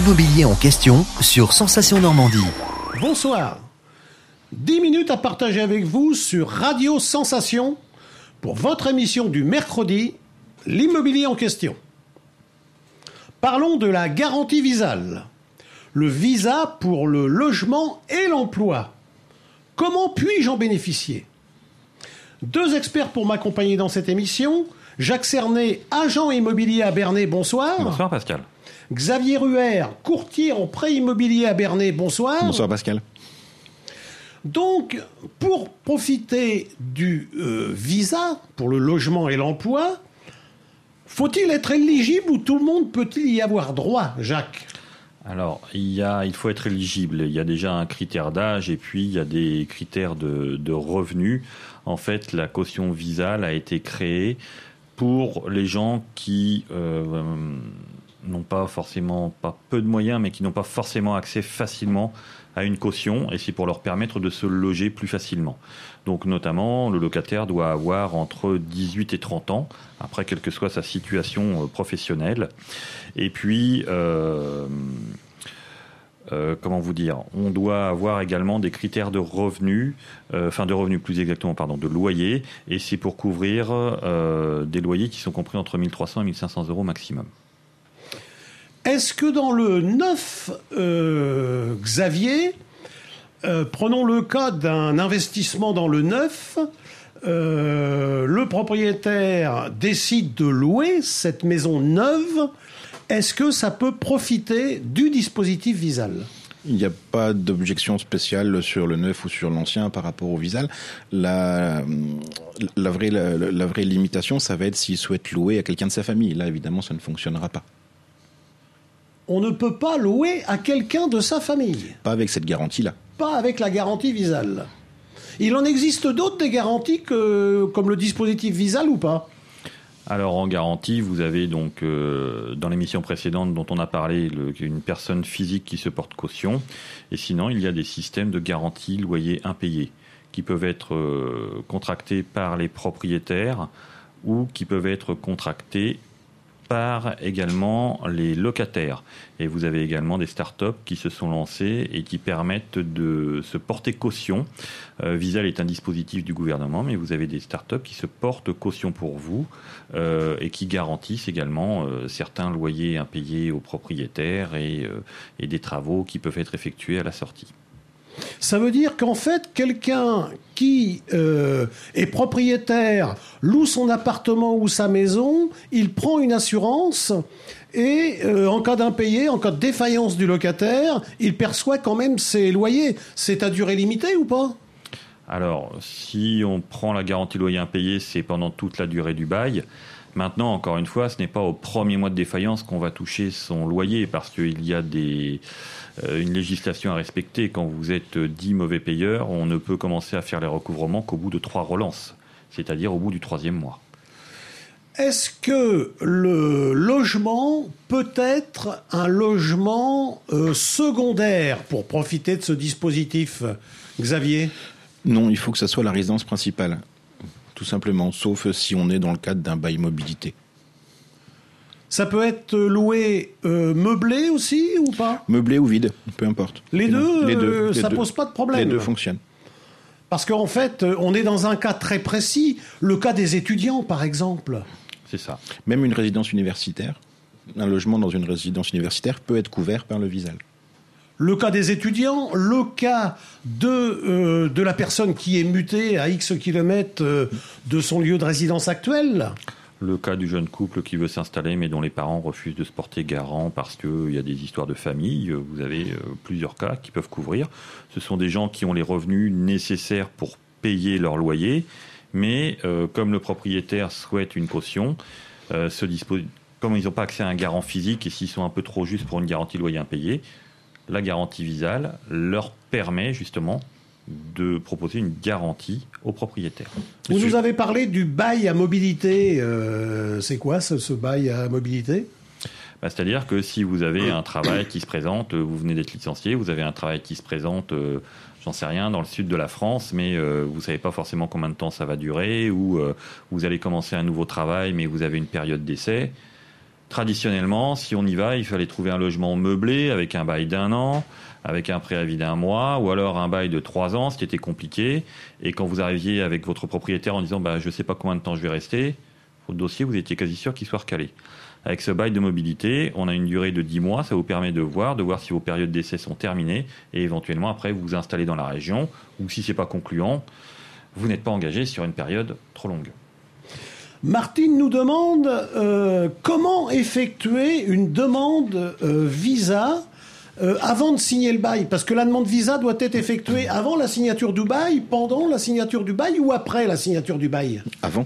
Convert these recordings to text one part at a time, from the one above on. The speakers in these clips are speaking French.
l'immobilier en question sur Sensation Normandie. Bonsoir. 10 minutes à partager avec vous sur Radio Sensation pour votre émission du mercredi, l'immobilier en question. Parlons de la garantie Visale. Le visa pour le logement et l'emploi. Comment puis-je en bénéficier ? 2 experts pour m'accompagner dans cette émission. Jacques Cernet, agent immobilier à Bernay, bonsoir. Bonsoir Pascal. Xavier Ruher, courtier en prêt immobilier à Bernay, bonsoir. Bonsoir Pascal. Donc, pour profiter du visa pour le logement et l'emploi, faut-il être éligible ou tout le monde peut-il y avoir droit, Jacques ? Alors, il faut être éligible. Il y a déjà un critère d'âge et puis il y a des critères de revenus. En fait, la caution Visale a été créée pour les gens qui n'ont pas peu de moyens, mais qui n'ont pas forcément accès facilement à une caution, et c'est pour leur permettre de se loger plus facilement. Donc notamment, le locataire doit avoir entre 18 et 30 ans, après quelle que soit sa situation professionnelle. Et puis, on doit avoir également des critères de revenus, de loyer, et c'est pour couvrir des loyers qui sont compris entre 1 300 et 1 500 euros maximum. Est-ce que dans le neuf, Xavier, prenons le cas d'un investissement dans le neuf, le propriétaire décide de louer cette maison neuve, est-ce que ça peut profiter du dispositif Visale ? Il n'y a pas d'objection spéciale sur le neuf ou sur l'ancien par rapport au Visale. La vraie limitation, ça va être s'il souhaite louer à quelqu'un de sa famille. Là, évidemment, ça ne fonctionnera pas. On ne peut pas louer à quelqu'un de sa famille. Pas avec cette garantie-là. Pas avec la garantie Visale. Il en existe d'autres des garanties comme le dispositif Visale ou pas ? Alors en garantie, vous avez donc dans l'émission précédente dont on a parlé, une personne physique qui se porte caution. Et sinon, il y a des systèmes de garantie loyer impayé qui peuvent être contractés par les propriétaires ou qui peuvent être contractés par également les locataires. Et vous avez également des startups qui se sont lancées et qui permettent de se porter caution. Visale est un dispositif du gouvernement, mais vous avez des startups qui se portent caution pour vous et qui garantissent également certains loyers impayés aux propriétaires et des travaux qui peuvent être effectués à la sortie. Ça veut dire qu'en fait, quelqu'un qui est propriétaire, loue son appartement ou sa maison, il prend une assurance et en cas d'impayé, en cas de défaillance du locataire, il perçoit quand même ses loyers. C'est à durée limitée ou pas ? Alors, si on prend la garantie loyer impayé, c'est pendant toute la durée du bail. Maintenant, encore une fois, ce n'est pas au premier mois de défaillance qu'on va toucher son loyer parce qu'il y a une législation à respecter. Quand vous êtes 10 mauvais payeurs, on ne peut commencer à faire les recouvrements qu'au bout de 3 relances, c'est-à-dire au bout du 3e mois. Est-ce que le logement peut être un logement secondaire pour profiter de ce dispositif, Xavier ? Non, il faut que ça soit la résidence principale, tout simplement, sauf si on est dans le cadre d'un bail mobilité. Ça peut être loué meublé aussi ou pas ? Meublé ou vide, peu importe. Les deux, ça pose pas de problème. Les deux fonctionnent. Parce qu'en fait, on est dans un cas très précis, le cas des étudiants par exemple. C'est ça. Même une résidence universitaire, un logement dans une résidence universitaire peut être couvert par le Visale. Le cas des étudiants, le cas de la personne qui est mutée à X kilomètres de son lieu de résidence actuel. Le cas du jeune couple qui veut s'installer mais dont les parents refusent de se porter garant parce qu'il y a des histoires de famille. Vous avez plusieurs cas qui peuvent couvrir. Ce sont des gens qui ont les revenus nécessaires pour payer leur loyer, mais comme le propriétaire souhaite une caution, comme ils n'ont pas accès à un garant physique et s'ils sont un peu trop justes pour une garantie loyer impayé, la garantie Visale leur permet justement de proposer une garantie aux propriétaires. Vous nous avez parlé du bail à mobilité. C'est quoi ce bail à mobilité ? C'est-à-dire que si vous avez un travail qui se présente, vous venez d'être licencié, vous avez un travail qui se présente, j'en sais rien, dans le sud de la France, mais vous ne savez pas forcément combien de temps ça va durer, ou vous allez commencer un nouveau travail, mais vous avez une période d'essai, Traditionnellement, si on y va, il fallait trouver un logement meublé avec un bail d'1 an, avec un préavis d'1 mois, ou alors un bail de 3 ans, ce qui était compliqué. Et quand vous arriviez avec votre propriétaire en disant je ne sais pas combien de temps je vais rester, votre dossier, vous étiez quasi sûr qu'il soit recalé. Avec ce bail de mobilité, on a une durée de 10 mois, ça vous permet de voir si vos périodes d'essai sont terminées, et éventuellement après vous vous installez dans la région, ou si ce n'est pas concluant, vous n'êtes pas engagé sur une période trop longue. Martine nous demande comment effectuer une demande visa avant de signer le bail. Parce que la demande visa doit être effectuée avant la signature du bail, pendant la signature du bail ou après la signature du bail ? Avant.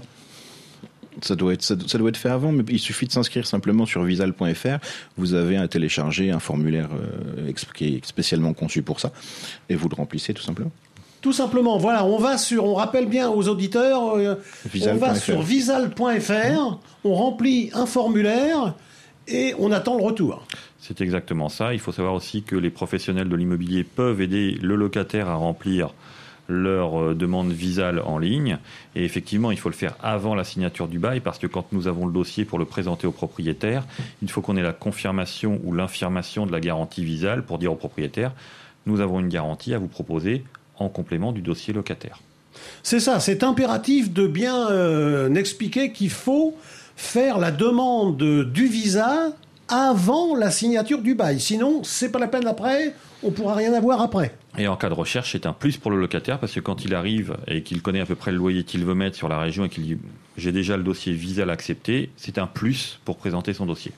Ça doit être fait avant, mais il suffit de s'inscrire simplement sur visal.fr. Vous avez à télécharger un formulaire qui est spécialement conçu pour ça, et vous le remplissez tout simplement. Tout simplement, voilà, on rappelle bien aux auditeurs, on va sur visal.fr, on remplit un formulaire et on attend le retour. C'est exactement ça. Il faut savoir aussi que les professionnels de l'immobilier peuvent aider le locataire à remplir leur demande Visal en ligne. Et effectivement, il faut le faire avant la signature du bail parce que quand nous avons le dossier pour le présenter au propriétaire, il faut qu'on ait la confirmation ou l'infirmation de la garantie Visal pour dire au propriétaire « Nous avons une garantie à vous proposer en complément du dossier locataire ». C'est ça, c'est impératif de bien expliquer qu'il faut faire la demande du visa avant la signature du bail. Sinon, c'est pas la peine après, on pourra rien avoir après. Et en cas de recherche, c'est un plus pour le locataire parce que quand il arrive et qu'il connaît à peu près le loyer qu'il veut mettre sur la région et qu'il dit « j'ai déjà le dossier Visal accepté », c'est un plus pour présenter son dossier.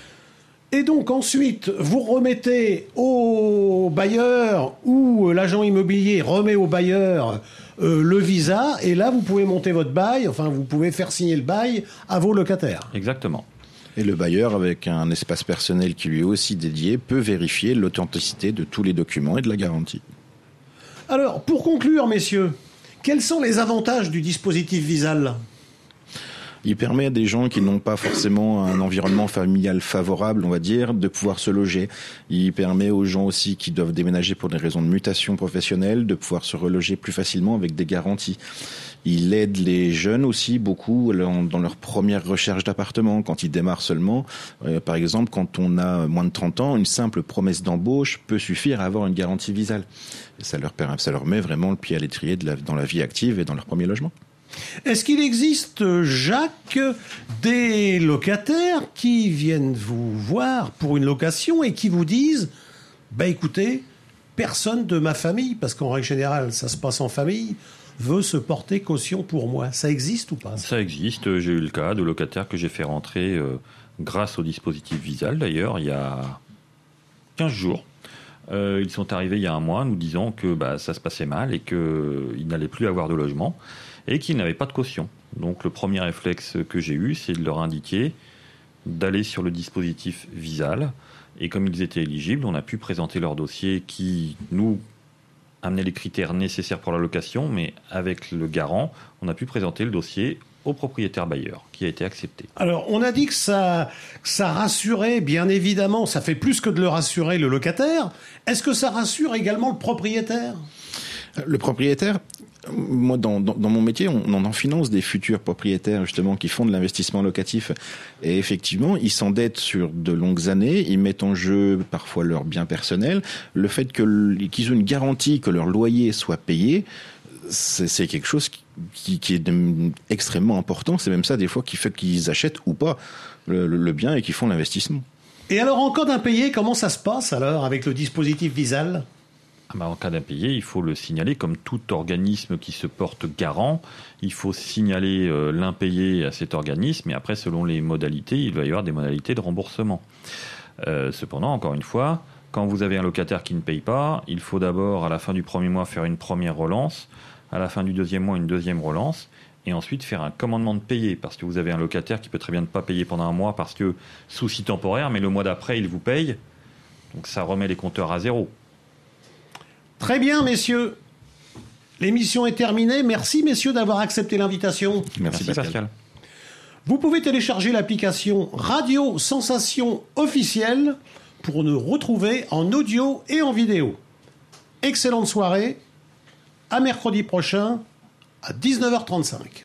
Et donc ensuite, vous remettez au bailleur ou l'agent immobilier remet au bailleur le visa et là, vous pouvez monter votre bail, enfin, vous pouvez faire signer le bail à vos locataires. Exactement. Et le bailleur, avec un espace personnel qui lui est aussi dédié, peut vérifier l'authenticité de tous les documents et de la garantie. Alors, pour conclure, messieurs, quels sont les avantages du dispositif Visal ? Il permet à des gens qui n'ont pas forcément un environnement familial favorable, on va dire, de pouvoir se loger. Il permet aux gens aussi qui doivent déménager pour des raisons de mutation professionnelle de pouvoir se reloger plus facilement avec des garanties. Il aide les jeunes aussi beaucoup dans leur première recherche d'appartement, quand ils démarrent seulement. Par exemple, quand on a moins de 30 ans, une simple promesse d'embauche peut suffire à avoir une garantie Visal. Ça leur met vraiment le pied à l'étrier dans la vie active et dans leur premier logement. Est-ce qu'il existe, Jacques, des locataires qui viennent vous voir pour une location et qui vous disent « écoutez, personne de ma famille, parce qu'en règle générale, ça se passe en famille, veut se porter caution pour moi ». Ça existe ou pas ? Ça existe. J'ai eu le cas de locataires que j'ai fait rentrer grâce au dispositif Visal, d'ailleurs, il y a 15 jours. Ils sont arrivés il y a un mois nous disant que ça se passait mal et qu'ils n'allaient plus avoir de logement et qu'ils n'avaient pas de caution. Donc le premier réflexe que j'ai eu, c'est de leur indiquer d'aller sur le dispositif Visal. Et comme ils étaient éligibles, on a pu présenter leur dossier qui nous amenait les critères nécessaires pour la location, mais avec le garant, on a pu présenter le dossier au propriétaire bailleur, qui a été accepté. Alors, on a dit que ça rassurait, bien évidemment, ça fait plus que de le rassurer le locataire. Est-ce que ça rassure également le propriétaire ? Le propriétaire, moi, dans mon métier, on en finance des futurs propriétaires, justement, qui font de l'investissement locatif. Et effectivement, ils s'endettent sur de longues années, ils mettent en jeu parfois leur bien personnel. Le fait qu'ils aient une garantie que leur loyer soit payé, c'est quelque chose qui est extrêmement important. C'est même ça, des fois, qui fait qu'ils achètent ou pas le bien et qu'ils font l'investissement. Et alors, en cas d'impayé, comment ça se passe, alors, avec le dispositif Visal ? En cas d'impayé, il faut le signaler comme tout organisme qui se porte garant. Il faut signaler l'impayé à cet organisme et après, selon les modalités, il va y avoir des modalités de remboursement. Cependant, encore une fois, quand vous avez un locataire qui ne paye pas, il faut d'abord, à la fin du premier mois, faire une première relance, à la fin du deuxième mois, une deuxième relance, et ensuite faire un commandement de payer, parce que vous avez un locataire qui peut très bien ne pas payer pendant un mois parce que souci temporaire, mais le mois d'après, il vous paye. Donc ça remet les compteurs à zéro. Très bien, messieurs. L'émission est terminée. Merci, messieurs, d'avoir accepté l'invitation. Merci Pascal. Vous pouvez télécharger l'application Radio Sensation officielle pour nous retrouver en audio et en vidéo. Excellente soirée. À mercredi prochain à 19h35.